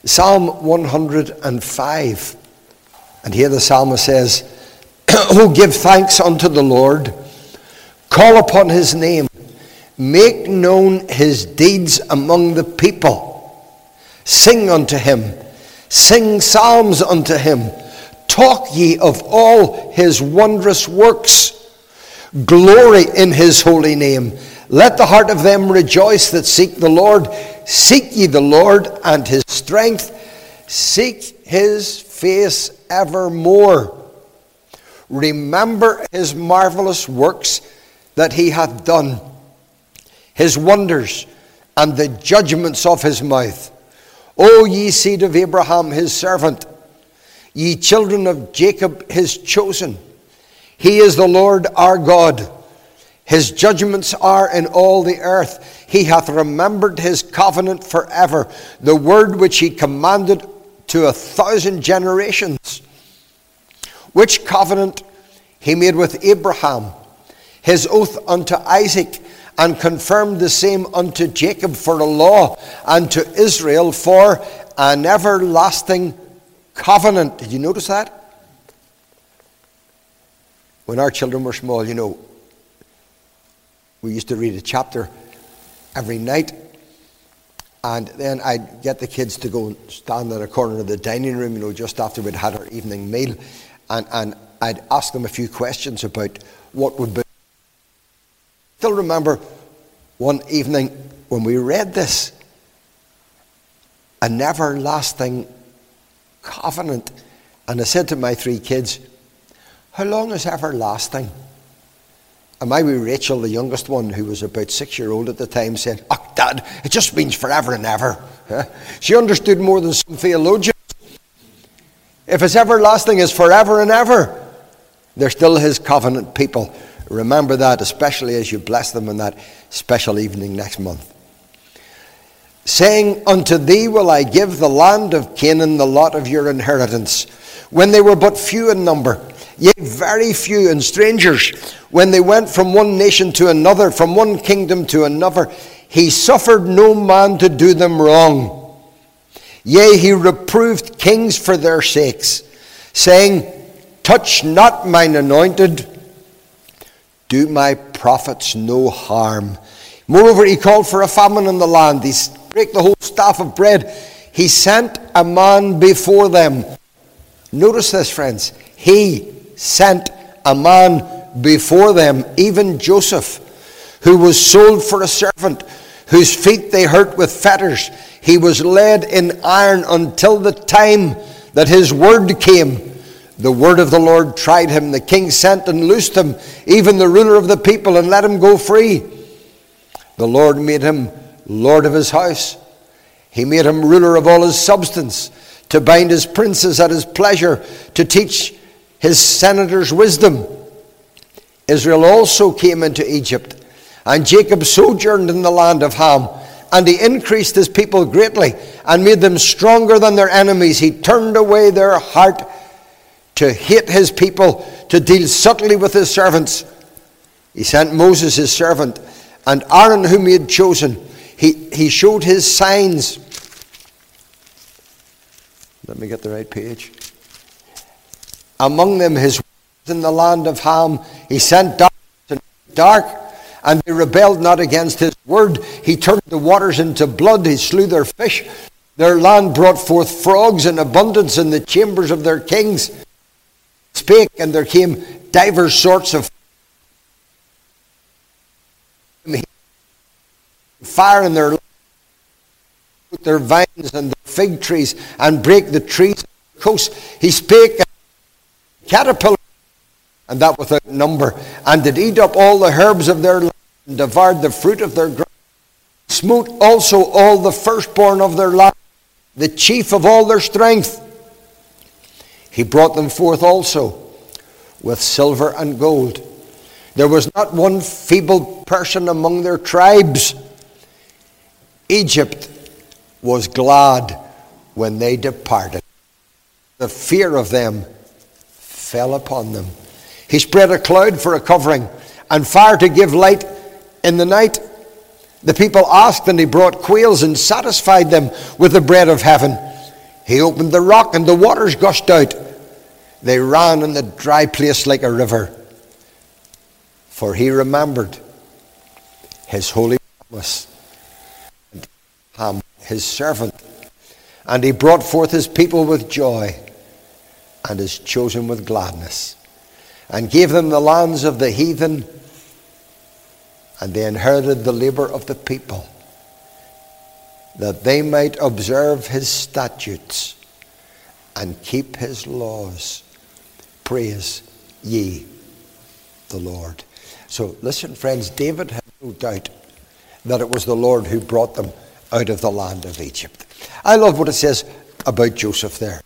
Psalm 105. And here the psalmist says, "Oh, give thanks unto the Lord, call upon his name, make known his deeds among the people. Sing unto him, sing psalms unto him, talk ye of all his wondrous works. Glory in his holy name. Let the heart of them rejoice that seek the Lord. Seek ye the Lord and his strength. Seek his face evermore. Remember his marvelous works that he hath done, his wonders and the judgments of his mouth. O ye seed of Abraham his servant, ye children of Jacob his chosen. He is the Lord our God. His judgments are in all the earth. He hath remembered his covenant forever, the word which he commanded to 1,000 generations. Which covenant he made with Abraham, his oath unto Isaac, and confirmed the same unto Jacob for a law, and to Israel for an everlasting covenant." Did you notice that? When our children were small, we used to read a chapter every night, and then I'd get the kids to go and stand in a corner of the dining room, just after we'd had our evening meal, and I'd ask them a few questions about what would be. I still remember one evening when we read this, an everlasting covenant, and I said to my 3 kids, "How long is everlasting?" And my wee Rachel, the youngest one, who was about 6-year-old at the time, said, "Oh, Dad, it just means forever and ever." She understood more than some theologians. If it's everlasting, it's forever and ever. They're still his covenant people. Remember that, especially as you bless them in that special evening next month. "Saying, unto thee will I give the land of Canaan, the lot of your inheritance. When they were but few in number, yea, very few, and strangers, when they went from one nation to another, from one kingdom to another, he suffered no man to do them wrong. Yea, he reproved kings for their sakes, saying, touch not mine anointed, do my prophets no harm. Moreover, he called for a famine in the land. He brake the whole staff of bread. He sent a man before them." Notice this, friends. He sent a man before them, even Joseph, who was sold for a servant, whose feet they hurt with fetters. He was led in iron until the time that his word came. The word of the Lord tried him. The king sent and loosed him, even the ruler of the people, and let him go free. The Lord made him lord of his house. He made him ruler of all his substance, to bind his princes at his pleasure, to teach his senators wisdom. Israel also came into Egypt, and Jacob sojourned in the land of Ham. And he increased his people greatly, and made them stronger than their enemies. He turned away their heart to hate his people, to deal subtly with his servants. He sent Moses his servant, and Aaron whom he had chosen. He showed his signs. Let me get the right page. Among them his words in the land of Ham. He sent dark, and they rebelled not against his word. He turned the waters into blood. He slew their fish. Their land brought forth frogs in abundance in the chambers of their kings. Spake, and there came divers sorts of fire in their with their vines and their fig trees, and break the trees of the coast. He spake, and caterpillar, and that without number, and did eat up all the herbs of their land, and devoured the fruit of their ground. Smote also all the firstborn of their land, the chief of all their strength. He brought them forth also with silver and gold. There was not one feeble person among their tribes. Egypt was glad when they departed. The fear of them fell upon them. He spread a cloud for a covering, and fire to give light in the night. The people asked, and he brought quails and satisfied them with the bread of heaven. He opened the rock and the waters gushed out. They ran in the dry place like a river. For he remembered his holy promise, Abraham, his servant. And he brought forth his people with joy and his chosen with gladness, and gave them the lands of the heathen, and they inherited the labor of the people, that they might observe his statutes and keep his laws. Praise ye the Lord. So listen, friends, David had no doubt that it was the Lord who brought them out of the land of Egypt. I love what it says about Joseph there.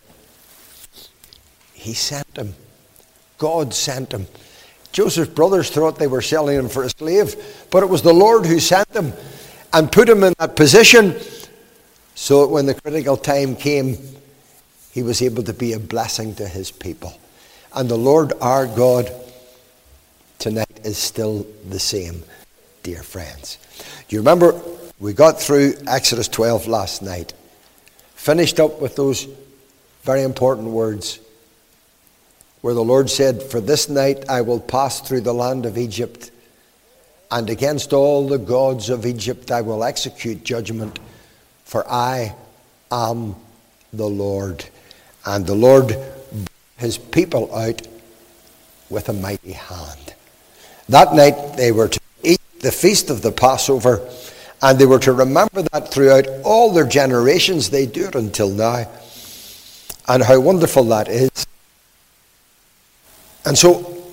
He sent him. God sent him. Joseph's brothers thought they were selling him for a slave, but it was the Lord who sent him and put him in that position so that when the critical time came, he was able to be a blessing to his people. And the Lord our God tonight is still the same, dear friends. Do you remember we got through Exodus 12 last night, finished up with those very important words where the Lord said, for this night I will pass through the land of Egypt, and against all the gods of Egypt I will execute judgment, for I am the Lord. And the Lord brought his people out with a mighty hand. That night they were to eat the feast of the Passover, and they were to remember that throughout all their generations. They do it until now. And how wonderful that is. And so,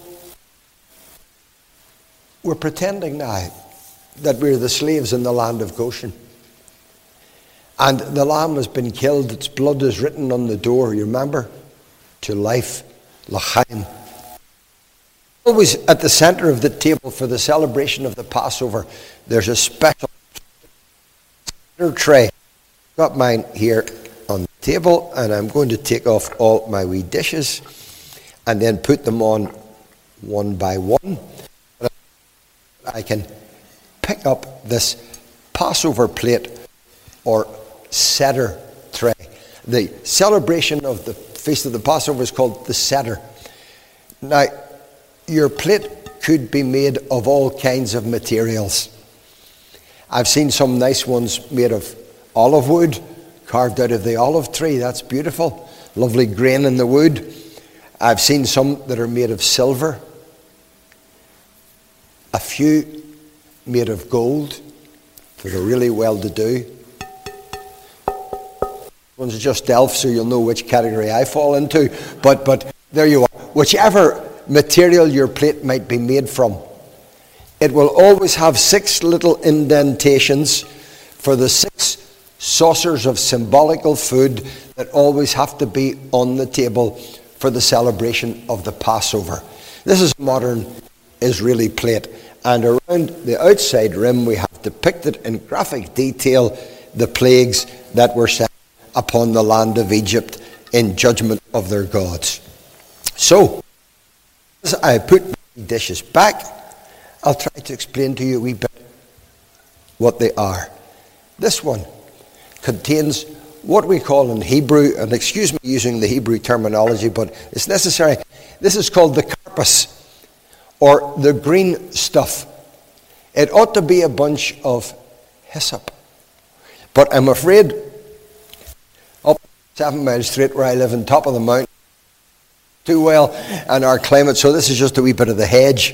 we're pretending now that we're the slaves in the land of Goshen. And the lamb has been killed, its blood is written on the door, you remember? To life, l'chaim. Always at the center of the table for the celebration of the Passover, there's a special tray. Got mine here on the table, and I'm going to take off all my wee dishes and then put them on one by one. I can pick up this Passover plate or Seder tray. The celebration of the Feast of the Passover is called the Seder. Now, your plate could be made of all kinds of materials. I've seen some nice ones made of olive wood, carved out of the olive tree. That's beautiful. Lovely grain in the wood. I've seen some that are made of silver. A few made of gold that are really well-to-do. Ones are just elf, so you'll know which category I fall into. But there you are. Whichever material your plate might be made from, it will always have 6 little indentations for the 6 saucers of symbolical food that always have to be on the table for the celebration of the Passover. This is a modern Israeli plate, and around the outside rim we have depicted in graphic detail the plagues that were sent upon the land of Egypt in judgment of their gods. So, as I put my dishes back, I'll try to explain to you a wee bit what they are. This one contains what we call in Hebrew, and excuse me using the Hebrew terminology, but it's necessary. This is called the karpas, or the green stuff. It ought to be a bunch of hyssop. But I'm afraid, up 7 miles straight where I live on top of the mountain, too well, and our climate, so this is just a wee bit of the hedge.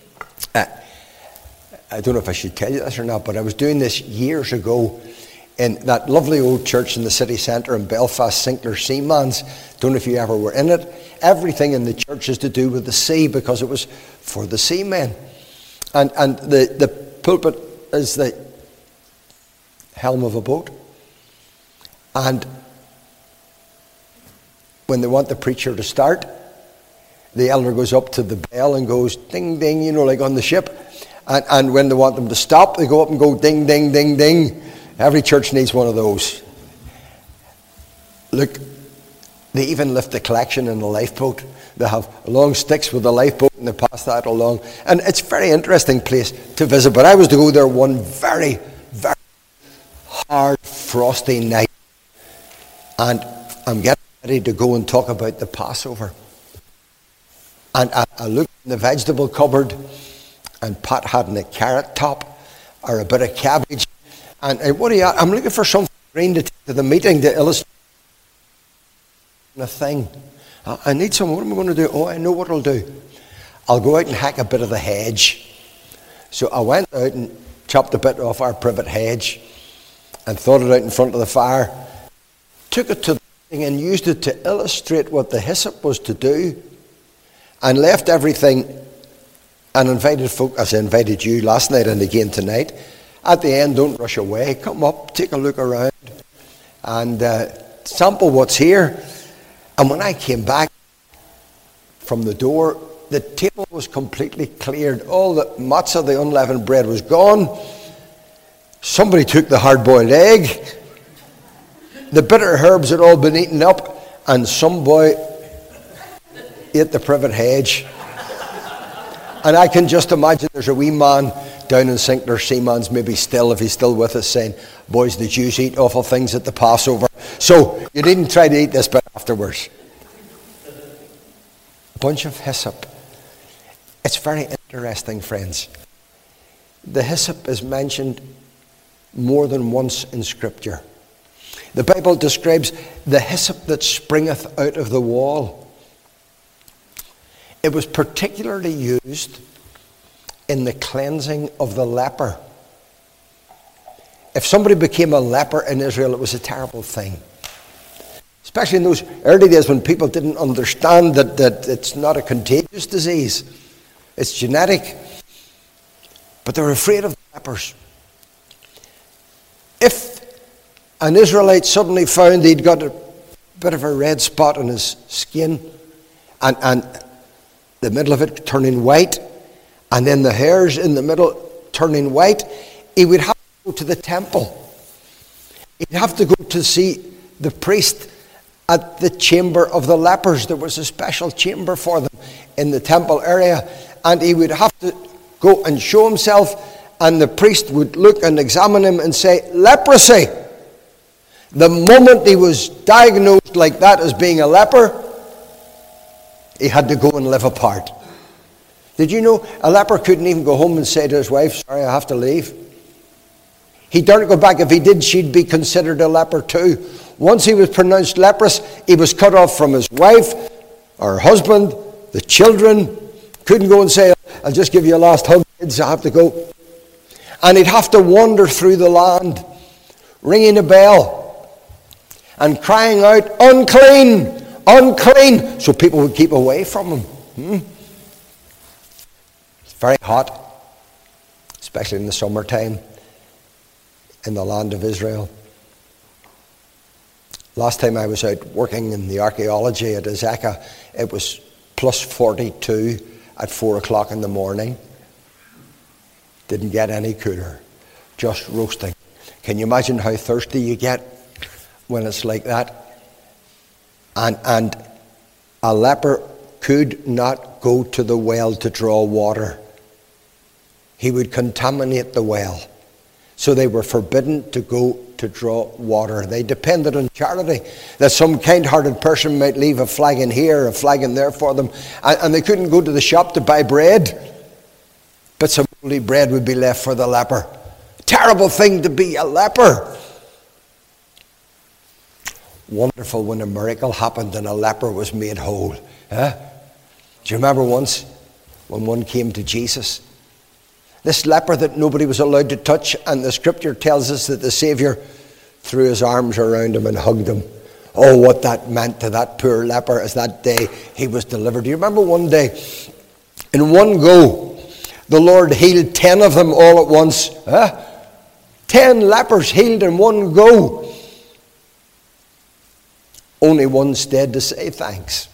I don't know if I should tell you this or not, but I was doing this years ago in that lovely old church in the city centre in Belfast, Sinclair Seaman's. Don't know if you ever were in it. Everything in the church is to do with the sea because it was for the seamen. And the pulpit is the helm of a boat. And when they want the preacher to start, the elder goes up to the bell and goes ding, ding, you know, like on the ship. And when they want them to stop, they go up and go ding, ding, ding, ding. Every church needs one of those. Look, they even lift the collection in a lifeboat. They have long sticks with the lifeboat and they pass that along. And it's a very interesting place to visit. But I was to go there one very, very hard, frosty night. And I'm getting ready to go and talk about the Passover. And I looked in the vegetable cupboard, and Pat had a carrot top or a bit of cabbage. And what do you? I'm looking for something green to take to the meeting to illustrate a thing. I need some. What am I going to do? Oh, I know what I'll do. I'll go out and hack a bit of the hedge. So I went out and chopped a bit off our privet hedge and thawed it out in front of the fire. Took it to the thing and used it to illustrate what the hyssop was to do. And left everything and invited folk, as I invited you last night and again tonight. At the end, don't rush away. Come up, take a look around, and sample what's here. And when I came back from the door, the table was completely cleared. All the matzah, the unleavened bread, was gone. Somebody took the hard-boiled egg. The bitter herbs had all been eaten up, and some boy ate the privet hedge. And I can just imagine there's a wee man down in Sinclair Seaman's, maybe still, if he's still with us, saying, boys, the Jews eat awful things at the Passover. So you needn't try to eat this bit afterwards. A bunch of hyssop. It's very interesting, friends. The hyssop is mentioned more than once in Scripture. The Bible describes the hyssop that springeth out of the wall. It was particularly used in the cleansing of the leper. If somebody became a leper in Israel, it was a terrible thing. Especially in those early days when people didn't understand that it's not a contagious disease. It's genetic. But they were afraid of lepers. If an Israelite suddenly found he'd got a bit of a red spot on his skin, and the middle of it turning white, and then the hairs in the middle turning white, he would have to go to the temple. He'd have to go to see the priest at the chamber of the lepers. There was a special chamber for them in the temple area, and he would have to go and show himself, and the priest would look and examine him and say, leprosy. The moment he was diagnosed like that as being a leper, he had to go and live apart. Did you know a leper couldn't even go home and say to his wife, sorry, I have to leave? He daren't go back. If he did, she'd be considered a leper too. Once he was pronounced leprous, he was cut off from his wife, or husband, the children. Couldn't go and say, I'll just give you a last hug, kids, I have to go. And he'd have to wander through the land, ringing a bell and crying out, unclean, unclean, so people would keep away from him. It's very hot, especially in the summertime in the land of Israel. Last time I was out working in the archaeology at Azekah, it was plus 42 at 4 o'clock in the morning. Didn't get any cooler, just roasting. Can you imagine how thirsty you get when it's like that? And a leper could not go to the well to draw water. He would contaminate the well. So they were forbidden to go to draw water. They depended on charity, that some kind-hearted person might leave a flagon here, a flagon there for them. And they couldn't go to the shop to buy bread. But some holy bread would be left for the leper. Terrible thing to be a leper. Wonderful when a miracle happened and a leper was made whole. Do you remember once when one came to Jesus? This leper that nobody was allowed to touch, and the scripture tells us that the Saviour threw his arms around him and hugged him. Oh, what that meant to that poor leper as that day he was delivered. Do you remember one day, in one go, the Lord healed 10 of them all at once? 10 lepers healed in one go. Only one stayed to say thanks.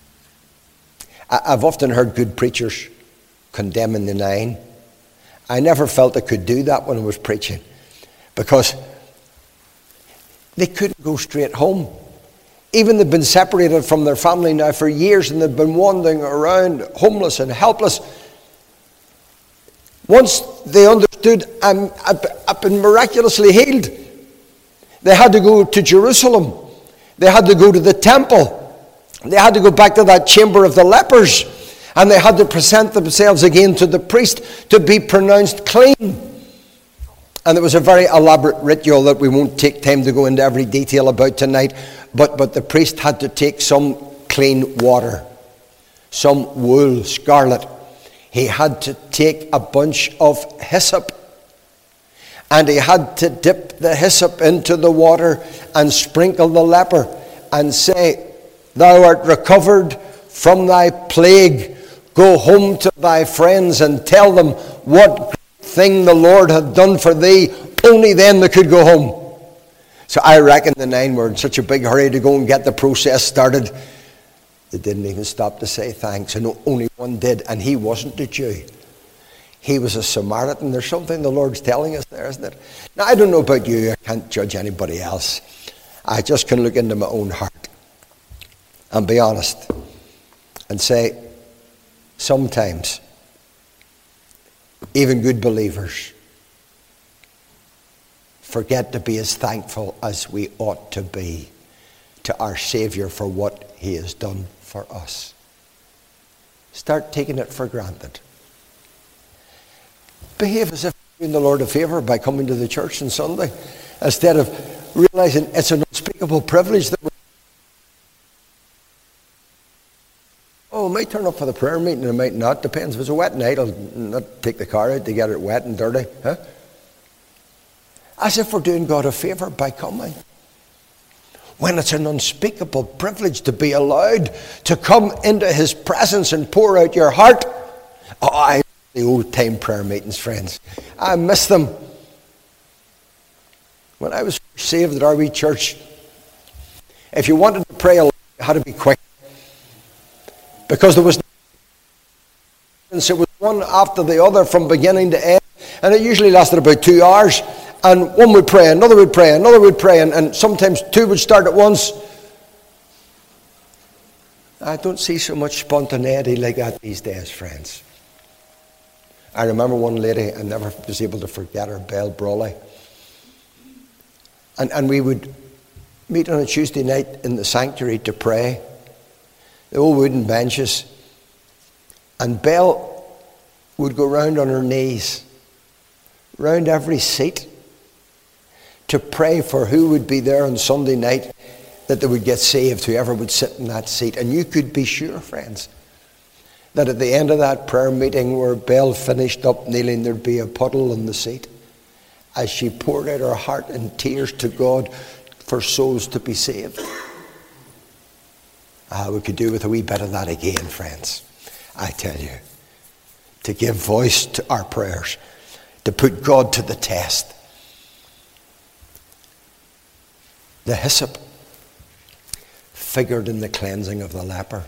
I've often heard good preachers condemning the 9. I never felt I could do that when I was preaching, because they couldn't go straight home. Even they've been separated from their family now for years, and they've been wandering around homeless and helpless. Once they understood, I've been miraculously healed, they had to go to Jerusalem They had to go to the temple. They had to go back to that chamber of the lepers. And they had to present themselves again to the priest to be pronounced clean. And it was a very elaborate ritual that we won't take time to go into every detail about tonight. But the priest had to take some clean water, some wool, scarlet. He had to take a bunch of hyssop. And he had to dip the hyssop into the water and sprinkle the leper and say, "Thou art recovered from thy plague. Go home to thy friends and tell them what great thing the Lord hath done for thee." Only then they could go home. So I reckon the 9 were in such a big hurry to go and get the process started, they didn't even stop to say thanks. And only one did, and he wasn't a Jew. He was a Samaritan. There's something the Lord's telling us there, isn't it? Now, I don't know about you. I can't judge anybody else. I just can look into my own heart and be honest and say, sometimes, even good believers forget to be as thankful as we ought to be to our Savior for what he has done for us. Start taking it for granted. Behave as if you're doing the Lord a favour by coming to the church on Sunday, instead of realising it's an unspeakable privilege that I might turn up for the prayer meeting, I might not. Depends. If it's a wet night, I'll not take the car out to get it wet and dirty. As if we're doing God a favour by coming. When it's an unspeakable privilege to be allowed to come into his presence and pour out your heart. Oh, I miss the old-time prayer meetings, friends. I miss them. When I was saved at our wee church, if you wanted to pray, you had to be quick. Because there was one after the other from beginning to end. And it usually lasted about 2 hours. And one would pray, another would pray, another would pray. And sometimes 2 would start at once. I don't see so much spontaneity like that these days, friends. I remember one lady, I never was able to forget her, Belle Brawley. And we would meet on a Tuesday night in the sanctuary to pray. The old wooden benches. And Belle would go round on her knees, round every seat, to pray for who would be there on Sunday night that they would get saved, whoever would sit in that seat. And you could be sure, friends, that at the end of that prayer meeting where Belle finished up kneeling, there'd be a puddle on the seat as she poured out her heart in tears to God for souls to be saved. We could do with a wee bit of that again, friends. I tell you, to give voice to our prayers, to put God to the test. The hyssop figured in the cleansing of the leper.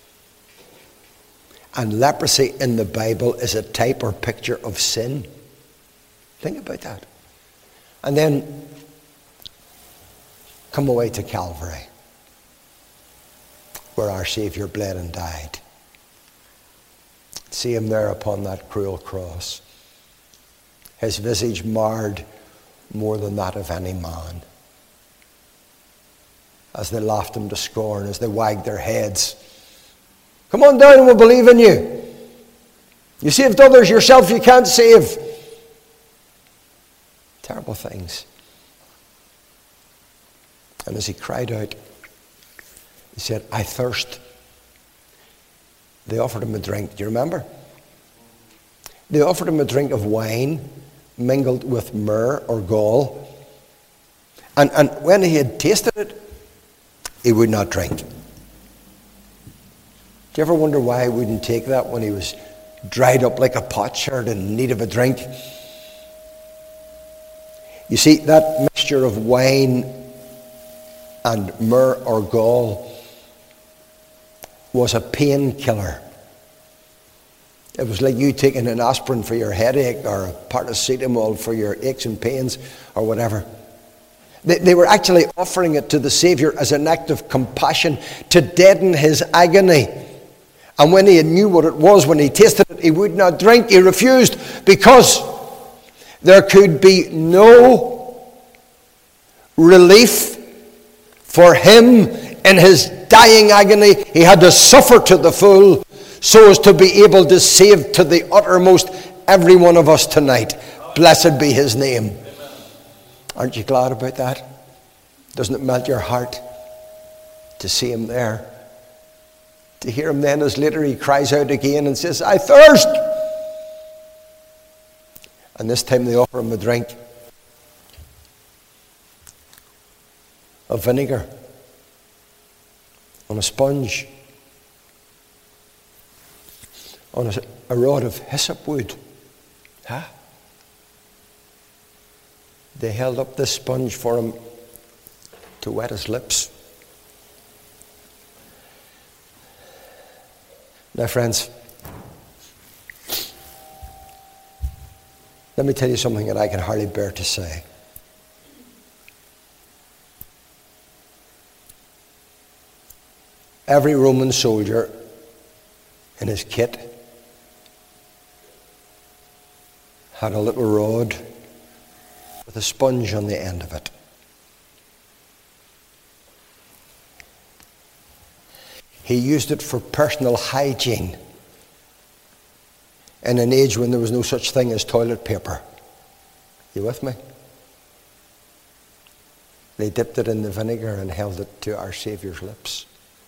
And leprosy in the Bible is a type or picture of sin. Think about that. And then come away to Calvary, where our Saviour bled and died. See him there upon that cruel cross. His visage marred more than that of any man. As they laughed him to scorn, as they wagged their heads. Come on down and we'll believe in you. You saved others, yourself you can't save. Terrible things. And as he cried out, he said, "I thirst." They offered him a drink. Do you remember? They offered him a drink of wine mingled with myrrh or gall. And when he had tasted it, he would not drink. Do you ever wonder why he wouldn't take that when he was dried up like a potsherd in need of a drink? You see, that mixture of wine and myrrh or gall was a painkiller. It was like you taking an aspirin for your headache or a paracetamol for your aches and pains or whatever. They were actually offering it to the Saviour as an act of compassion to deaden his agony. And when he knew what it was, when he tasted it, he would not drink. He refused because there could be no relief For him, in his dying agony, he had to suffer to the full so as to be able to save to the uttermost every one of us tonight. Blessed be his name. Aren't you glad about that? Doesn't it melt your heart to see him there? To hear him then, as later he cries out again and says, I thirst! And this time they offer him a drink of vinegar on a sponge, on a rod of hyssop wood. Huh? They held up this sponge for him to wet his lips. Now, friends, let me tell you something that I can hardly bear to say. Every Roman soldier in his kit had a little rod with a sponge on the end of it. He used it for personal hygiene in an age when there was no such thing as toilet paper. You with me? They dipped it in the vinegar and held it to our Saviour's lips.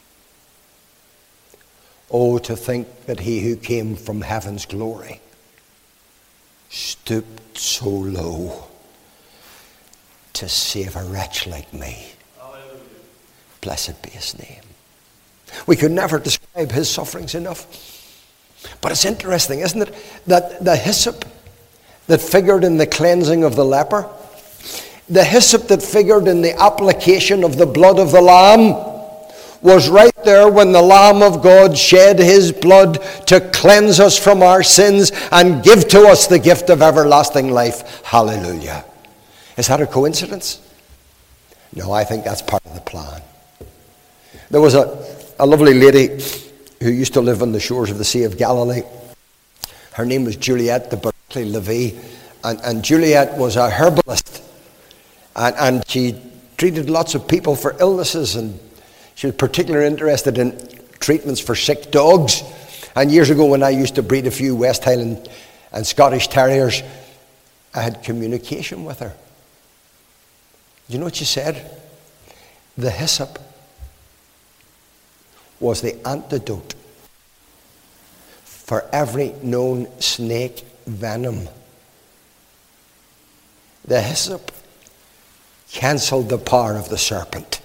Oh, to think that he who came from heaven's glory stooped so low to save a wretch like me. Hallelujah. Blessed be his name. We could never describe his sufferings enough. But it's interesting, isn't it, that the hyssop that figured in the cleansing of the leper, the hyssop that figured in the application of the blood of the Lamb, was right there when the Lamb of God shed his blood to cleanse us from our sins and give to us the gift of everlasting life. Hallelujah. Is that a coincidence? No, I think that's part of the plan. There was a lovely lady who used to live on the shores of the Sea of Galilee. Her name was Juliet de Berkeley-Levy, and Juliet was a herbalist, and she treated lots of people for illnesses, and she was particularly interested in treatments for sick dogs. And years ago, when I used to breed a few West Highland and Scottish Terriers, I had communication with her. Do you know what she said? The hyssop was the antidote for every known snake venom. The hyssop cancelled the power of the serpent.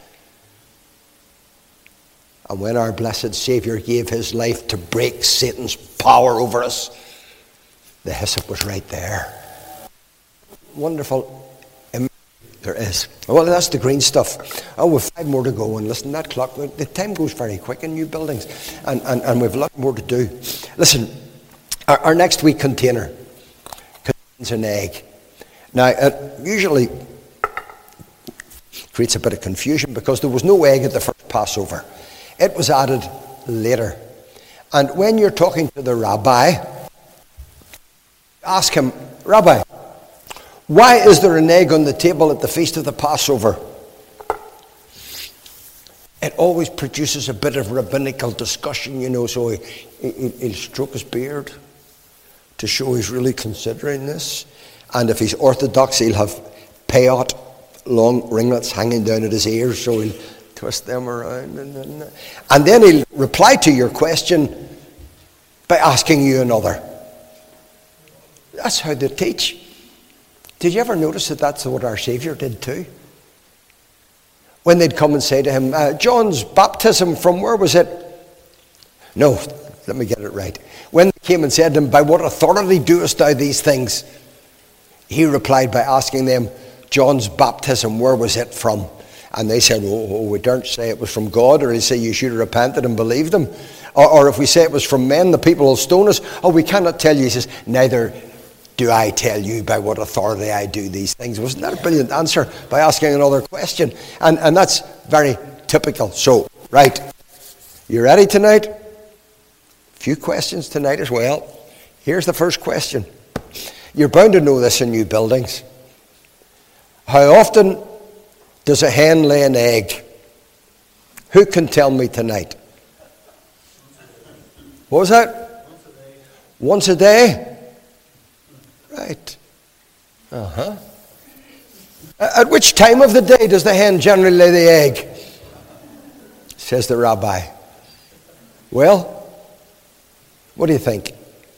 And when our blessed Saviour gave his life to break Satan's power over us, the hyssop was right there. Wonderful image there is. Well, that's the green stuff. Oh, we've 5 more to go, and listen, that clock, the time goes very quick in new buildings, and we've a lot more to do. Listen, our next week container contains an egg. Now, it usually creates a bit of confusion because there was no egg at the first Passover. It was added later. And when you're talking to the rabbi, ask him, Rabbi, why is there an egg on the table at the feast of the Passover? It always produces a bit of rabbinical discussion, you know, so he'll stroke his beard to show he's really considering this. And if he's orthodox, he'll have peyot, long ringlets hanging down at his ears, so he'll twist them around. And then he'll reply to your question by asking you another. That's how they teach. Did you ever notice that that's what our Saviour did too? When they'd come and say to him, John's baptism, from where was it? No, let me get it right. When they came and said to him, by what authority doest thou these things? He replied by asking them, John's baptism, where was it from? And they said, we daren't say it was from God, or he say you should have repented and believed him. Or if we say it was from men, the people will stone us. Oh, we cannot tell you. He says, neither do I tell you by what authority I do these things. Wasn't that a brilliant answer by asking another question? And that's very typical. So, right, you ready tonight? A few questions tonight as well. Here's the first question. You're bound to know this in new buildings. How often does a hen lay an egg? Who can tell me tonight? What was that? Once a day? Right. Uh-huh. At which time of the day does the hen generally lay the egg? Says the rabbi. Well, what do you think?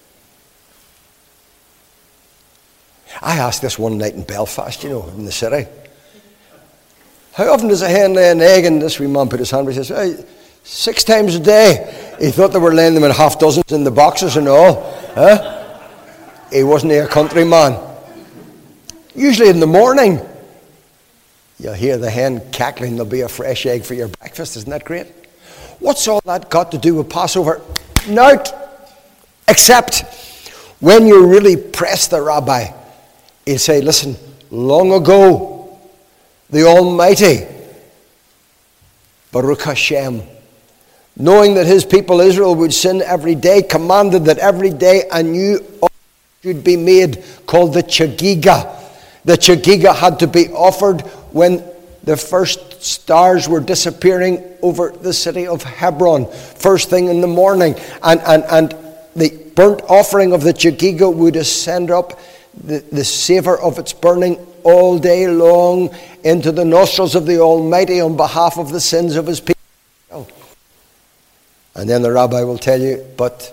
I asked this one night in Belfast, in the city. How often does a hen lay an egg? And this wee man put his hand up and says, 6 times a day. He thought they were laying them in half dozens in the boxes and all. Huh? He wasn't a countryman. Usually in the morning, you'll hear the hen cackling. There'll be a fresh egg for your breakfast. Isn't that great? What's all that got to do with Passover? Nout. Except when you really press the rabbi, he'll say, listen, long ago, the Almighty, Baruch Hashem, knowing that his people Israel would sin every day, commanded that every day a new offering should be made called the Chagiga. The Chagiga had to be offered when the first stars were disappearing over the city of Hebron, first thing in the morning. And the burnt offering of the Chagiga would ascend up the savor of its burning all day long into the nostrils of the Almighty on behalf of the sins of his people. And then the rabbi will tell you, but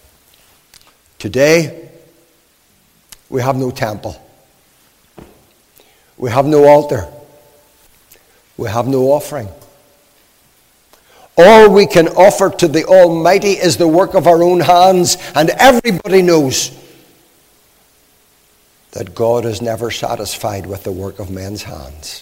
today we have no temple. We have no altar. We have no offering. All we can offer to the Almighty is the work of our own hands, and everybody knows that God is never satisfied with the work of men's hands.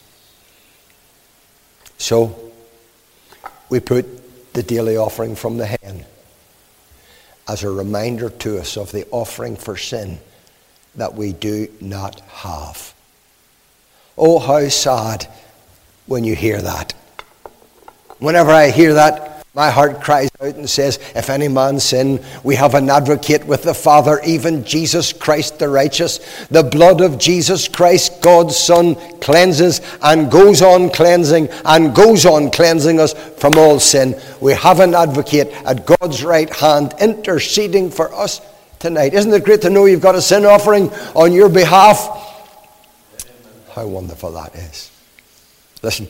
So, we put the daily offering from the hen as a reminder to us of the offering for sin that we do not have. Oh, how sad when you hear that. Whenever I hear that, my heart cries out and says, if any man sin, we have an advocate with the Father, even Jesus Christ the righteous. The blood of Jesus Christ, God's Son, cleanses and goes on cleansing and goes on cleansing us from all sin. We have an advocate at God's right hand interceding for us tonight. Isn't it great to know you've got a sin offering on your behalf? How wonderful that is. Listen.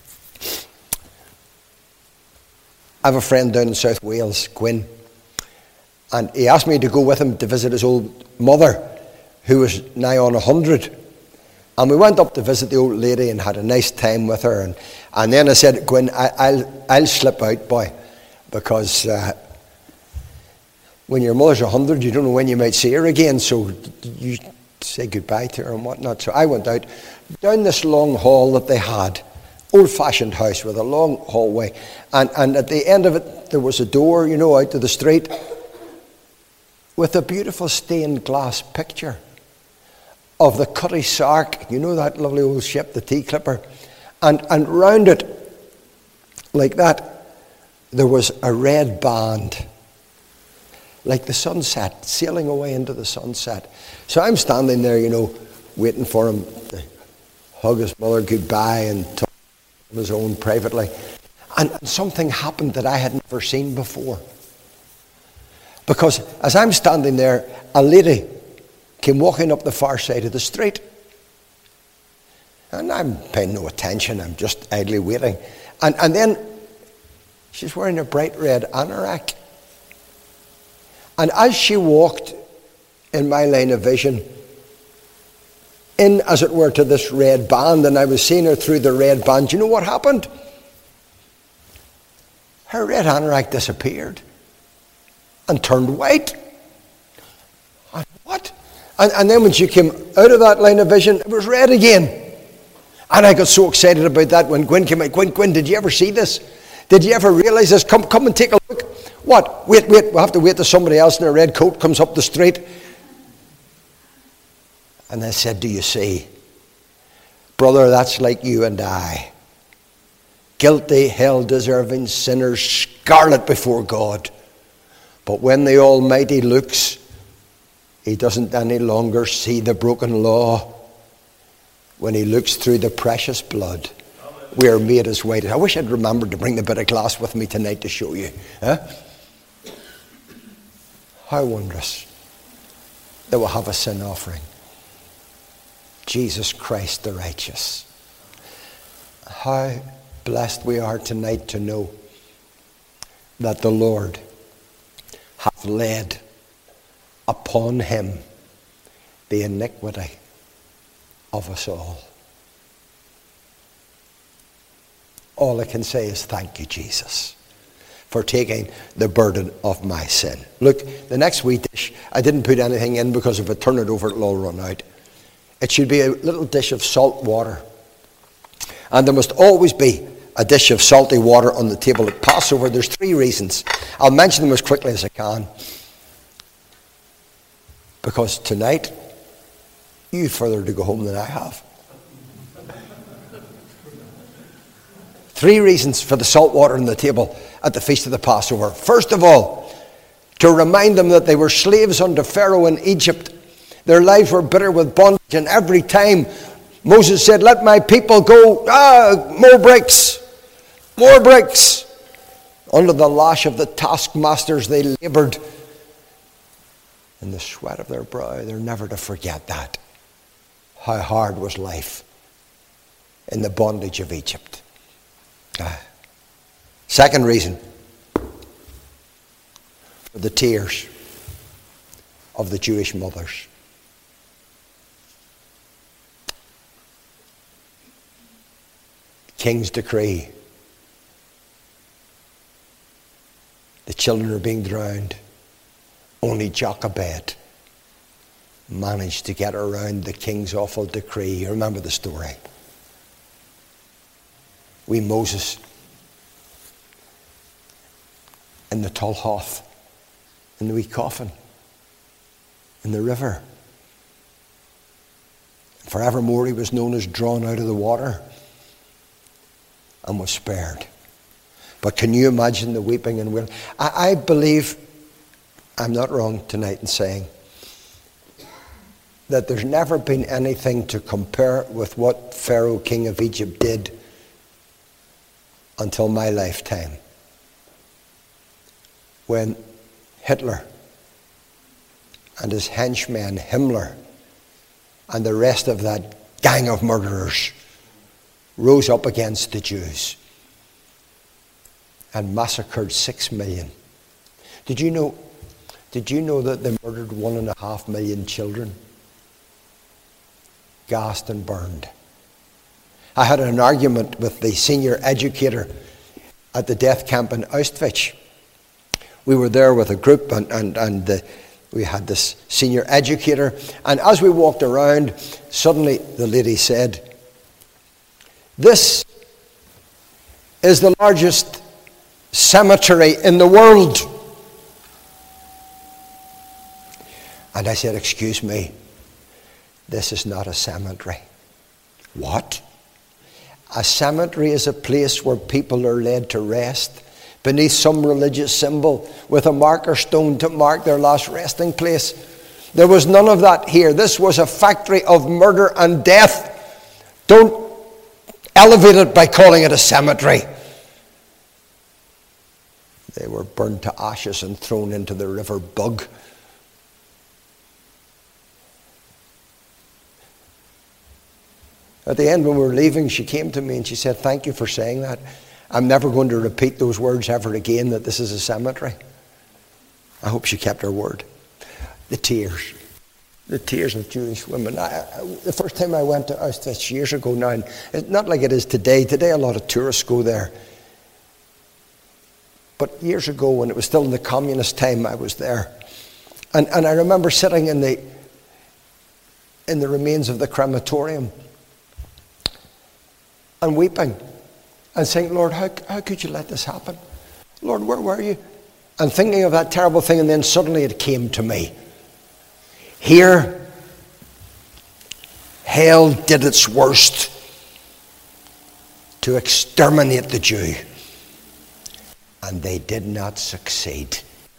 I have a friend down in South Wales, Gwyn, and he asked me to go with him to visit his old mother, who was nigh on 100. And we went up to visit the old lady and had a nice time with her. And then I said, Gwyn, I'll slip out, boy, because when your mother's 100, you don't know when you might see her again, so you say goodbye to her and whatnot. So I went out down this long hall that they had, old-fashioned house with a long hallway, and at the end of it there was a door, out to the street with a beautiful stained glass picture of the Cutty Sark, that lovely old ship, the Tea Clipper, and round it, like that, there was a red band, like the sunset, sailing away into the sunset. So I'm standing there, waiting for him to hug his mother goodbye and talk his own privately, and something happened that I had never seen before, because as I'm standing there, a lady came walking up the far side of the street, and I'm paying no attention, I'm just idly waiting, and then she's wearing a bright red anorak, and as she walked in my line of vision, in, as it were, to this red band, and I was seeing her through the red band. You know what happened? Her red anorak disappeared and turned white. And what? And then when she came out of that line of vision, it was red again. And I got so excited about that when Gwyn came out. Gwyn, did you ever see this? Did you ever realize this? Come and take a look. What? Wait, we'll have to wait till somebody else in a red coat comes up the street. And I said, do you see? Brother, that's like you and I. Guilty, hell-deserving sinners, scarlet before God. But when the Almighty looks, he doesn't any longer see the broken law. When he looks through the precious blood, we are made as white. I wish I'd remembered to bring the bit of glass with me tonight to show you. How wondrous that we'll have a sin offering. Jesus Christ the righteous. How blessed we are tonight to know that the Lord hath laid upon him the iniquity of us all. All I can say is thank you, Jesus, for taking the burden of my sin. Look, the next wee dish, I didn't put anything in because if I turn it over, it'll all run out. It should be a little dish of salt water. And there must always be a dish of salty water on the table at Passover. There's 3 reasons. I'll mention them as quickly as I can. Because tonight, you further to go home than I have. 3 reasons for the salt water on the table at the Feast of the Passover. First of all, to remind them that they were slaves under Pharaoh in Egypt. Their lives were bitter with bondage, and every time Moses said, let my people go, more bricks. Under the lash of the taskmasters, they labored in the sweat of their brow. They're never to forget that. How hard was life in the bondage of Egypt. Second reason, for the tears of the Jewish mothers. King's decree. The children are being drowned. Only Jochebed managed to get around the king's awful decree. You remember the story. Wee Moses in the Tolhoth, in the wee coffin, in the river. Forevermore he was known as drawn out of the water and was spared. But can you imagine the weeping and wailing? I believe I'm not wrong tonight in saying that there's never been anything to compare with what Pharaoh, king of Egypt, did until my lifetime. When Hitler and his henchmen, Himmler, and the rest of that gang of murderers rose up against the Jews and massacred 6 million. Did you know that they murdered 1.5 million children? Gassed and burned. I had an argument with the senior educator at the death camp in Auschwitz. We were there with a group and we had this senior educator, and as we walked around, suddenly the lady said, "This is the largest cemetery in the world." And I said, "Excuse me, this is not a cemetery." "What?" "A cemetery is a place where people are laid to rest beneath some religious symbol with a marker stone to mark their last resting place. There was none of that here. This was a factory of murder and death. Don't elevate it by calling it a cemetery." They were burned to ashes and thrown into the river Bug. At the end, when we were leaving, she came to me and she said, "Thank you for saying that. I'm never going to repeat those words ever again, that this is a cemetery." I hope she kept her word. The tears of Jewish women. The first time I went to Auschwitz years ago now, and it's not like it is today. Today a lot of tourists go there. But years ago, when it was still in the communist time, I was there. And I remember sitting in the remains of the crematorium and weeping and saying, "Lord, how could you let this happen? Lord, where were you?" And thinking of that terrible thing, and then suddenly it came to me. Here, hell did its worst to exterminate the Jew, and they did not succeed.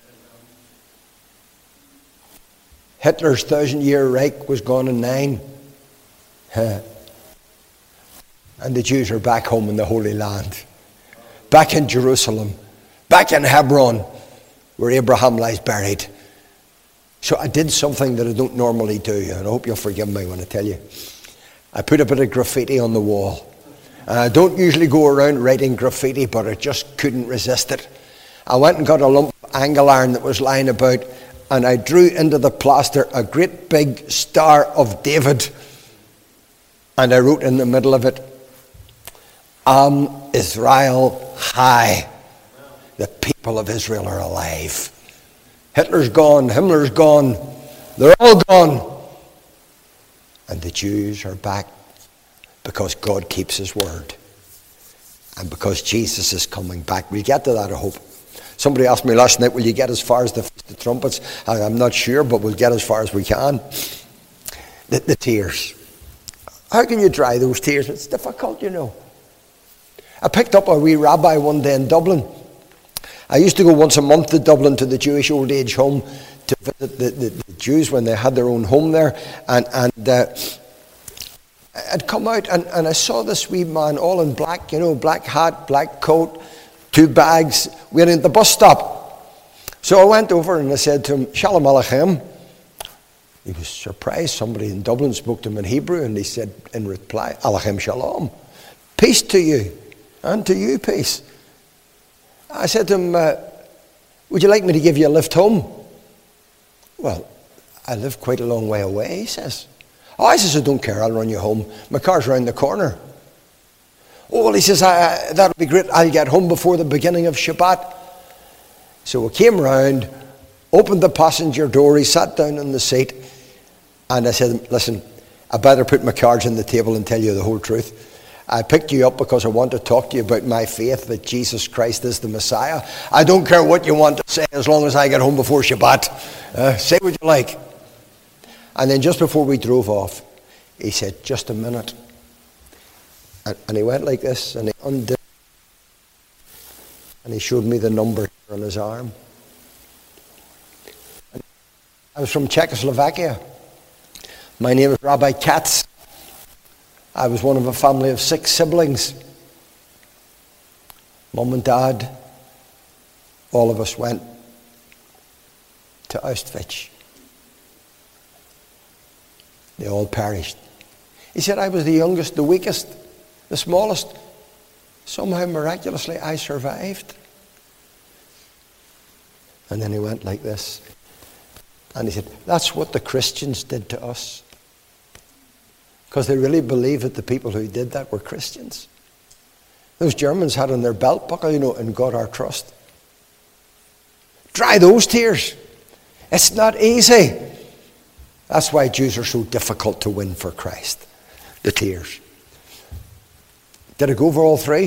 Hitler's 1,000-year Reich was gone in 9. And the Jews are back home in the Holy Land, back in Jerusalem, back in Hebron, where Abraham lies buried. So I did something that I don't normally do, and I hope you'll forgive me when I tell you. I put a bit of graffiti on the wall. And I don't usually go around writing graffiti, but I just couldn't resist it. I went and got a lump of angle iron that was lying about, and I drew into the plaster a great big Star of David. And I wrote in the middle of it, Am Israel High. The people of Israel are alive. Hitler's gone, Himmler's gone, they're all gone. And the Jews are back because God keeps his word. And because Jesus is coming back. We'll get to that, I hope. Somebody asked me last night, will you get as far as the Feast of Trumpets? I'm not sure, but we'll get as far as we can. The tears. How can you dry those tears? It's difficult, you know. I picked up a wee rabbi one day in Dublin. I used to go once a month to Dublin to the Jewish old age home to visit the Jews when they had their own home there. And I'd come out and I saw this wee man all in black, you know, black hat, black coat, 2 bags, waiting at the bus stop. So I went over and I said to him, Shalom Aleichem. He was surprised. Somebody in Dublin spoke to him in Hebrew, and he said in reply, Aleichem Shalom. Peace to you, and to you peace. I said to him, would you like me to give you a lift home? Well, I live quite a long way away, he says. Oh, I says, I don't care, I'll run you home. My car's round the corner. Oh, well, he says, that'll be great. I'll get home before the beginning of Shabbat. So we came round, opened the passenger door, he sat down on the seat, and I said, listen, I better put my cards on the table and tell you the whole truth. I picked you up because I want to talk to you about my faith that Jesus Christ is the Messiah. I don't care what you want to say as long as I get home before Shabbat. Say what you like. And then just before we drove off, he said, just a minute. And he went like this, and he undid, and he showed me the number on his arm. And I was from Czechoslovakia. My name is Rabbi Katz. I was one of a family of 6 siblings. Mum and Dad, all of us went to Auschwitz. They all perished. He said, I was the youngest, the weakest, the smallest. Somehow, miraculously, I survived. And then he went like this. And he said, that's what the Christians did to us. Because they really believed that the people who did that were Christians. Those Germans had on their belt buckle, you know, in God our trust. Dry those tears. It's not easy. That's why Jews are so difficult to win for Christ. The tears. Did I go over all 3?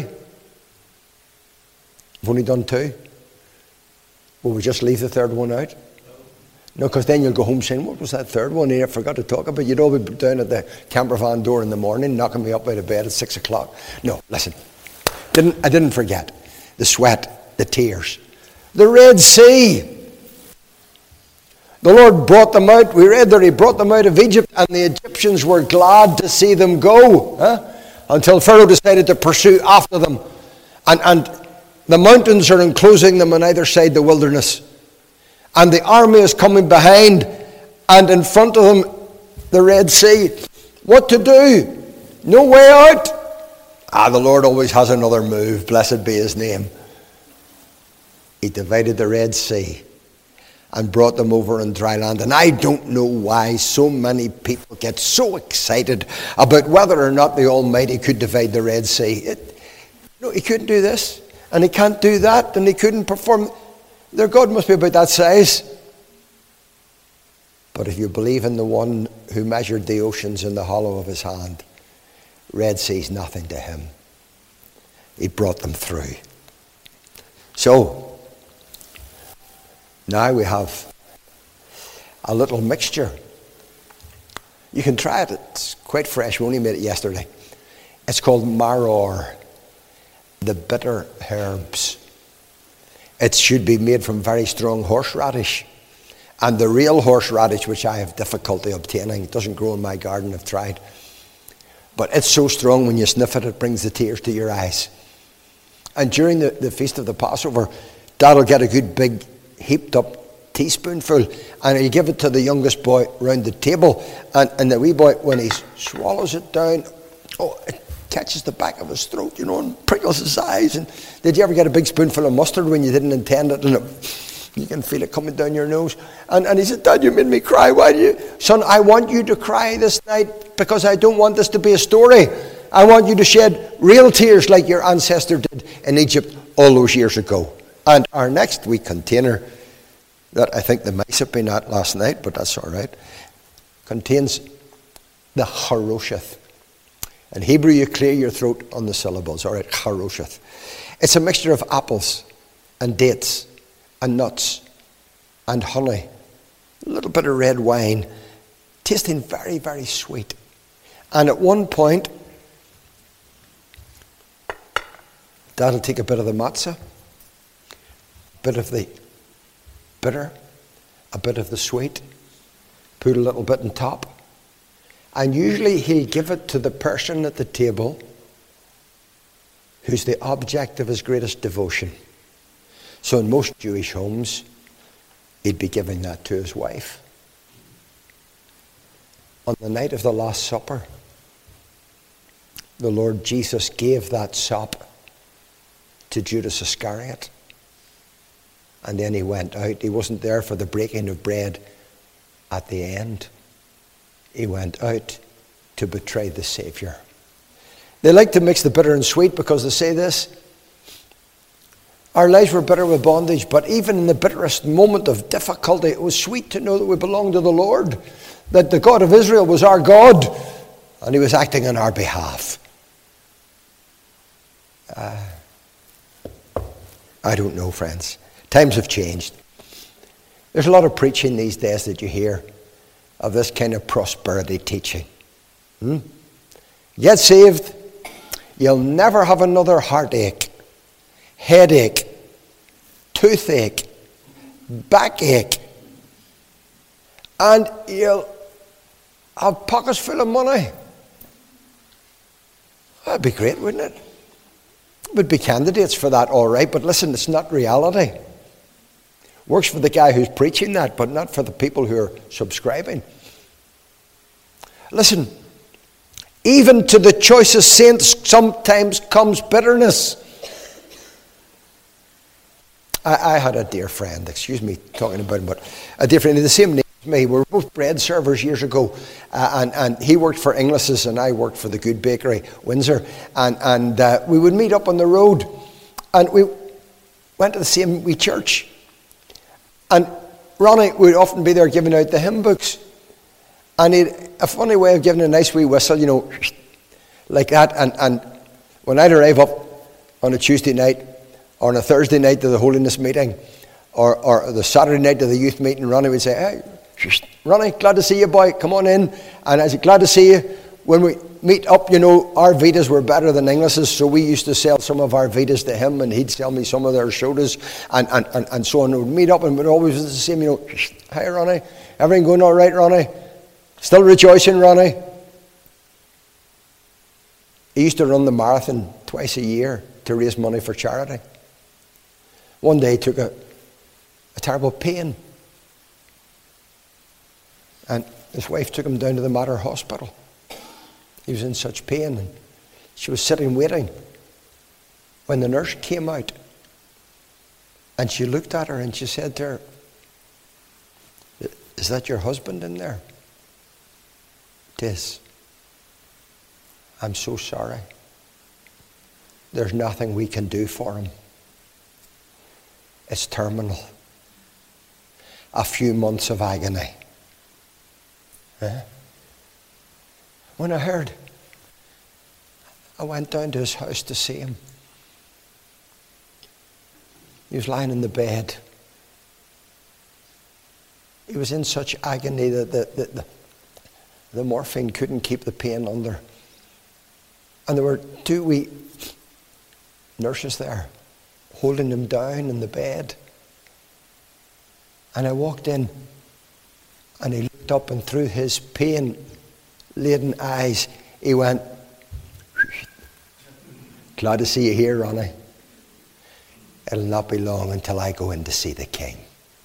I've only done 2. Will we just leave the 3rd one out? No, because then you'll go home saying, what was that 3rd one here? I forgot to talk about. You'd all be down at the camper van door in the morning, knocking me up out of bed at 6 o'clock. No, listen. I didn't forget. The sweat, the tears. The Red Sea. The Lord brought them out. We read that he brought them out of Egypt, and the Egyptians were glad to see them go. Until Pharaoh decided to pursue after them. And the mountains are enclosing them on either side the wilderness. And the army is coming behind, and in front of them, the Red Sea. What to do? No way out. The Lord always has another move. Blessed be his name. He divided the Red Sea and brought them over on dry land. And I don't know why so many people get so excited about whether or not the Almighty could divide the Red Sea. He couldn't do this, and he can't do that, and he couldn't perform. Their God must be about that size. But if you believe in the one who measured the oceans in the hollow of his hand, Red Sea's nothing to him. He brought them through. So, now we have a little mixture. You can try it. It's quite fresh. We only made it yesterday. It's called maror, the bitter herbs. It should be made from very strong horseradish. And the real horseradish, which I have difficulty obtaining, it doesn't grow in my garden, I've tried. But it's so strong when you sniff it, it brings the tears to your eyes. And during the feast of the Passover, Dad will get a good big heaped up teaspoonful, and he'll give it to the youngest boy round the table. And the wee boy, when he swallows it down, it catches the back of his throat, and prickles his eyes. And did you ever get a big spoonful of mustard when you didn't intend it, and you can feel it coming down your nose? And he said, Dad, you made me cry. Why do you? Son, I want you to cry this night because I don't want this to be a story. I want you to shed real tears like your ancestor did in Egypt all those years ago. And our next week container, that I think the mice have been at last night, but that's all right, contains the Harosheth. In Hebrew, you clear your throat on the syllables. All right, Harosheth. It's a mixture of apples and dates and nuts and honey, a little bit of red wine, tasting very, very sweet. And at one point, Dad will take a bit of the matzah, a bit of the bitter, a bit of the sweet, put a little bit on top. And usually he'll give it to the person at the table who's the object of his greatest devotion. So in most Jewish homes, he'd be giving that to his wife. On the night of the Last Supper, the Lord Jesus gave that sop to Judas Iscariot. And then he went out. He wasn't there for the breaking of bread at the end. He went out to betray the Savior. They like to mix the bitter and sweet because they say this: our lives were bitter with bondage, but even in the bitterest moment of difficulty, it was sweet to know that we belonged to the Lord, that the God of Israel was our God, and he was acting on our behalf. I don't know, friends. Times have changed. There's a lot of preaching these days that you hear of this kind of prosperity teaching. Get saved, you'll never have another heartache, headache, toothache, backache, and you'll have pockets full of money. That'd be great, wouldn't it? Would be candidates for that, all right, but listen, it's not reality. Works for the guy who's preaching that, but not for the people who are subscribing. Listen, even to the choicest saints sometimes comes bitterness. I had a dear friend, excuse me talking about him, but a dear friend, the same name as me. We were both bread servers years ago, and he worked for Inglis's and I worked for the Good Bakery, Windsor, and we would meet up on the road, and we went to the same wee church. And Ronnie would often be there giving out the hymn books. And he had a funny way of giving a nice wee whistle, like that. And when I'd arrive up on a Tuesday night, or on a Thursday night to the holiness meeting, or the Saturday night to the youth meeting, Ronnie would say, "Hey, Ronnie, glad to see you, boy. Come on in." And I said, "Glad to see you." When we meet up, our Vitas were better than Inglis's, so we used to sell some of our Vitas to him, and he'd sell me some of their sodas, and so on. We'd meet up, and it always was the same, "Hi, Ronnie. Everything going all right, Ronnie? Still rejoicing, Ronnie?" He used to run the marathon twice a year to raise money for charity. One day he took a terrible pain, and his wife took him down to the Mater Hospital. He was in such pain, and she was sitting waiting when the nurse came out, and she looked at her and she said to her, "Is that your husband in there?" "It is." "I'm so sorry. There's nothing we can do for him. It's terminal. A few months of agony." When I heard, I went down to his house to see him. He was lying in the bed. He was in such agony that the morphine couldn't keep the pain under. And there were two wee nurses there holding him down in the bed. And I walked in, and he looked up, and through his pain-laden eyes, he went, Glad to see you here, Ronnie. It'll not be long until I go in to see the King.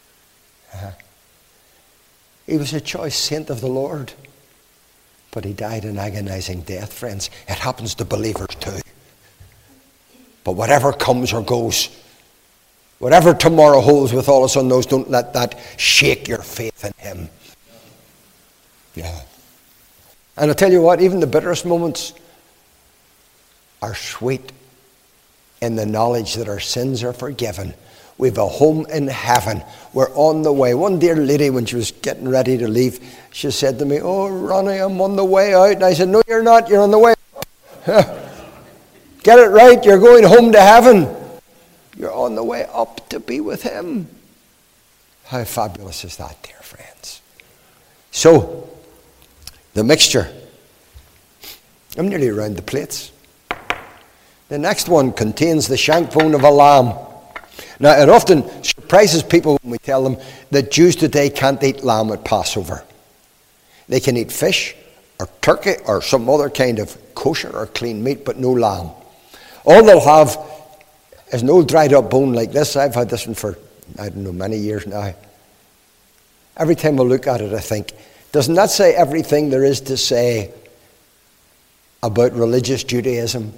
He was a choice saint of the Lord, but he died an agonizing death, friends. It happens to believers too. But whatever comes or goes, whatever tomorrow holds with all its unknowns, don't let that shake your faith in him. Yeah. And I'll tell you what, even the bitterest moments are sweet in the knowledge that our sins are forgiven. We've a home in heaven. We're on the way. One dear lady, when she was getting ready to leave, she said to me, "Oh, Ronnie, I'm on the way out." And I said, "No, you're not. You're on the way up." Get it right. You're going home to heaven. You're on the way up to be with him. How fabulous is that, dear friends? So, the mixture. I'm nearly around the plates. The next one contains the shank bone of a lamb. Now, it often surprises people when we tell them that Jews today can't eat lamb at Passover. They can eat fish or turkey or some other kind of kosher or clean meat, but no lamb. All they'll have is an old dried up bone like this. I've had this one for, I don't know, many years now. Every time I look at it, I think, doesn't that say everything there is to say about religious Judaism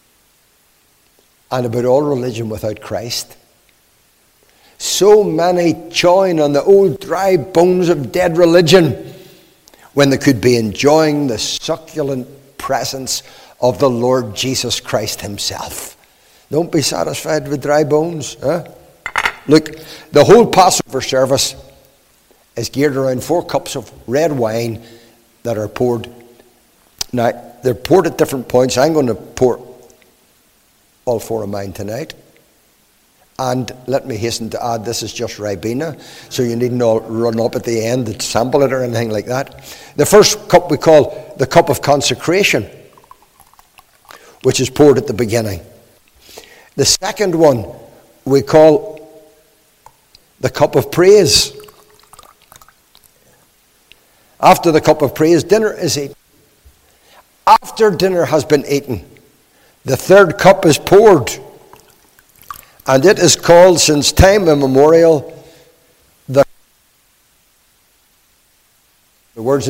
and about all religion without Christ? So many chawing on the old dry bones of dead religion when they could be enjoying the succulent presence of the Lord Jesus Christ himself. Don't be satisfied with dry bones. Look, the whole Passover service is geared around 4 cups of red wine that are poured. Now, they're poured at different points. I'm going to pour all 4 of mine tonight. And let me hasten to add, this is just Ribena, so you needn't all run up at the end to sample it or anything like that. The first cup we call the cup of consecration, which is poured at the beginning. The second one we call the cup of praise. After the cup of praise, dinner is eaten. After dinner has been eaten, the third cup is poured. And it is called, since time immemorial, the words.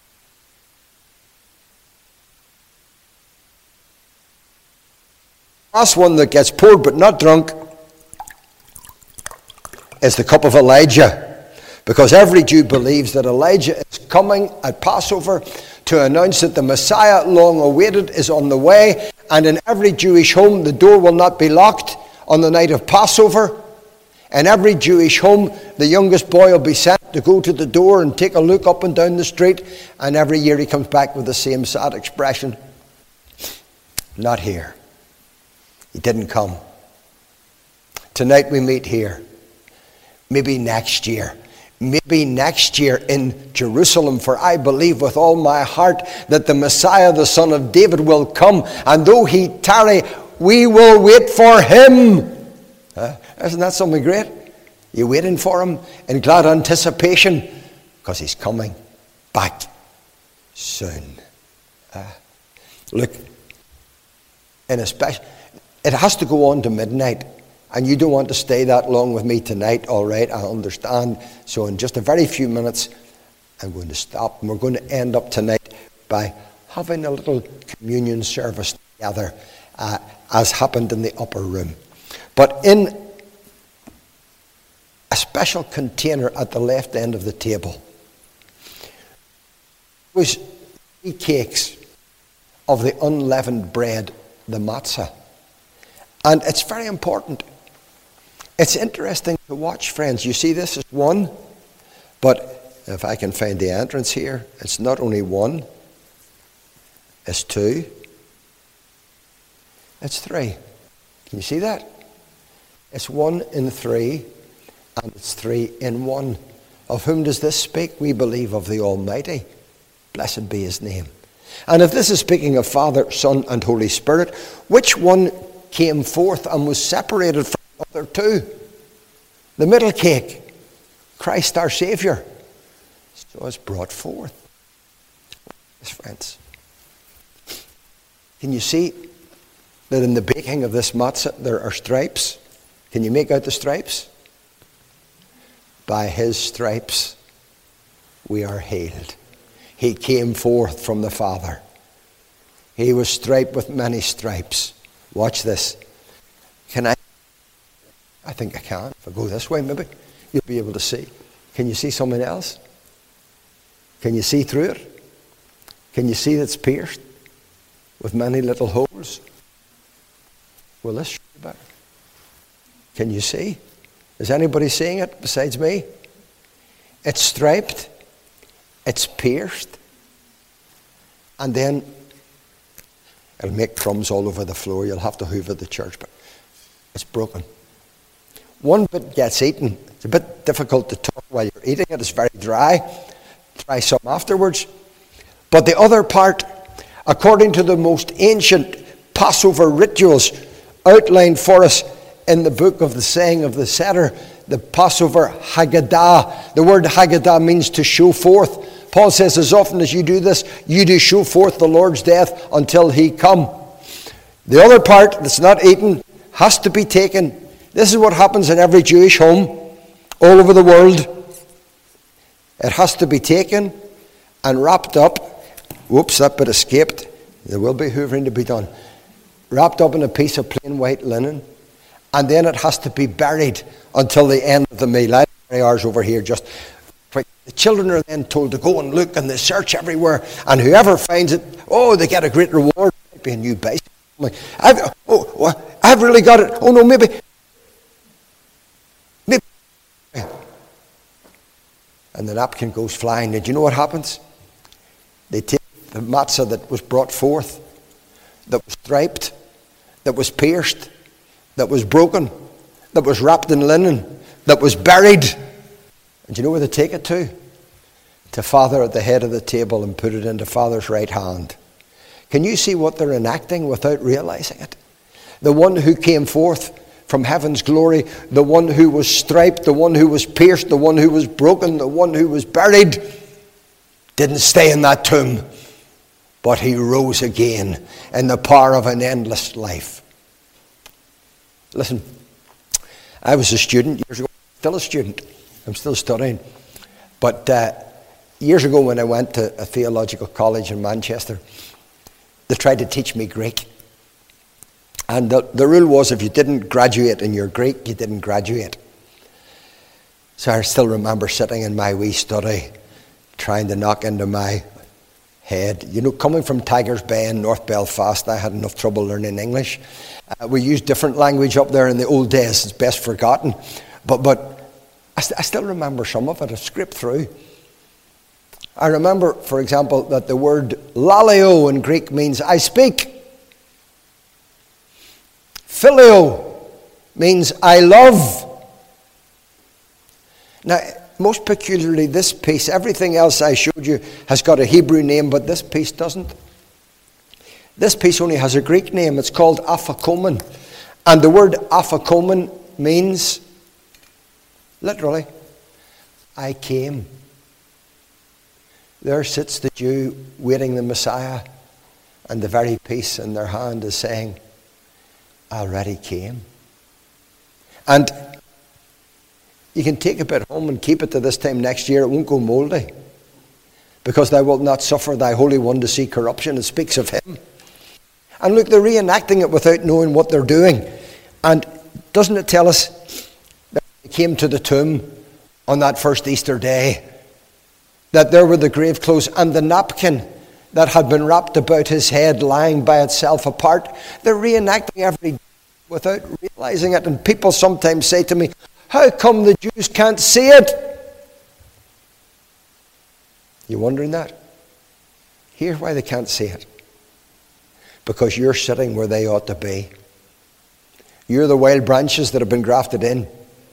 The last one that gets poured but not drunk is the cup of Elijah. Because every Jew believes that Elijah is coming at Passover to announce that the Messiah, long awaited, is on the way. And in every Jewish home, the door will not be locked on the night of Passover. In every Jewish home, the youngest boy will be sent to go to the door and take a look up and down the street. And every year he comes back with the same sad expression. Not here. He didn't come. Tonight we meet here. Maybe next year. Maybe next year in Jerusalem, for I believe with all my heart that the Messiah, the Son of David, will come. And though he tarry, we will wait for him. Isn't that something great? You're waiting for him in glad anticipation because he's coming back soon. Look, in a special, it has to go on to midnight. And you don't want to stay that long with me tonight, all right, I understand. So in just a very few minutes, I'm going to stop. And we're going to end up tonight by having a little communion service together, as happened in the upper room. But in a special container at the left end of the table was 3 cakes of the unleavened bread, the matzah. And it's very important. It's interesting to watch, friends. You see, this is 1, but if I can find the entrance here, it's not only 1, it's 2, it's 3. Can you see that? It's 1 in 3, and it's 3 in 1. Of whom does this speak? We believe of the Almighty. Blessed be his name. And if this is speaking of Father, Son, and Holy Spirit, which one came forth and was separated from the other 2? The middle cake, Christ our Saviour. So it's brought forth. Yes, friends. Can you see that in the baking of this matzah there are stripes? Can you make out the stripes? By his stripes we are healed. He came forth from the Father. He was striped with many stripes. Watch this. Can I think I can. If I go this way, maybe you'll be able to see. Can you see something else? Can you see through it? Can you see that it's pierced with many little holes? Well, this should be better. Can you see? Is anybody seeing it besides me? It's striped. It's pierced. And then it'll make crumbs all over the floor. You'll have to hoover the church, but it's broken. One bit gets eaten. It's a bit difficult to talk while you're eating it. It's very dry. Try some afterwards. But the other part, according to the most ancient Passover rituals outlined for us in the book of the saying of the Seder, the Passover Haggadah. The word Haggadah means to show forth. Paul says, as often as you do this, you do show forth the Lord's death until he come. The other part that's not eaten has to be taken. This is what happens in every Jewish home all over the world. It has to be taken and wrapped up. Whoops, that bit escaped. There will be hoovering to be done. Wrapped up in a piece of plain white linen. And then it has to be buried until the end of the meal. I have ours over here just quick. The children are then told to go and look and they search everywhere. And whoever finds it, they get a great reward. It might be a new bicycle. I've really got it. Oh no, maybe. And the napkin goes flying. And do you know what happens? They take the matzah that was brought forth, that was striped, that was pierced, that was broken, that was wrapped in linen, that was buried. And do you know where they take it to? To Father at the head of the table and put it into Father's right hand. Can you see what they're enacting without realizing it? The one who came forth from heaven's glory, the one who was striped, the one who was pierced, the one who was broken, the one who was buried, didn't stay in that tomb, but he rose again in the power of an endless life. Listen, I was a student years ago, still a student. I'm still studying. But years ago when I went to a theological college in Manchester, they tried to teach me Greek. And the rule was if you didn't graduate in your Greek, you didn't graduate. So I still remember sitting in my wee study, trying to knock into my head. You know, coming from Tigers Bay in North Belfast, I had enough trouble learning English. We used different language up there in the old days. It's best forgotten. But I still remember some of it. I've scraped through. I remember, for example, that the word laleo in Greek means I speak. Phileo means I love. Now, most peculiarly, this piece, everything else I showed you has got a Hebrew name, but this piece doesn't. This piece only has a Greek name. It's called aphakomen. And the word aphakomen means, literally, I came. There sits the Jew waiting the Messiah, and the very piece in their hand is saying, I already came. And you can take a bit home and keep it to this time next year. It won't go mouldy. Because thou wilt not suffer thy Holy One to see corruption. It speaks of him. And look, they're reenacting it without knowing what they're doing. And doesn't it tell us that they came to the tomb on that first Easter day, that there were the grave clothes and the napkin that had been wrapped about his head lying by itself apart? They're reenacting every day without realizing it. And people sometimes say to me, how come the Jews can't see it? You wondering that? Here's why they can't see it. Because you're sitting where they ought to be. You're the wild branches that have been grafted in.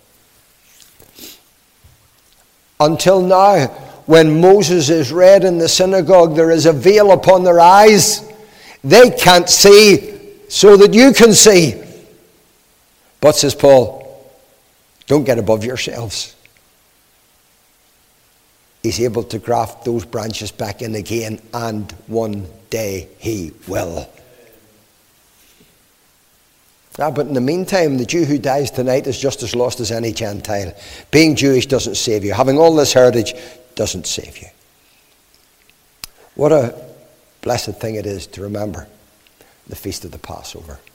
Until now, when Moses is read in the synagogue, there is a veil upon their eyes. They can't see so that you can see. But, says Paul, don't get above yourselves. He's able to graft those branches back in again, and one day he will. But in the meantime, the Jew who dies tonight is just as lost as any Gentile. Being Jewish doesn't save you. Having all this heritage doesn't save you. What a blessed thing it is to remember the feast of the Passover.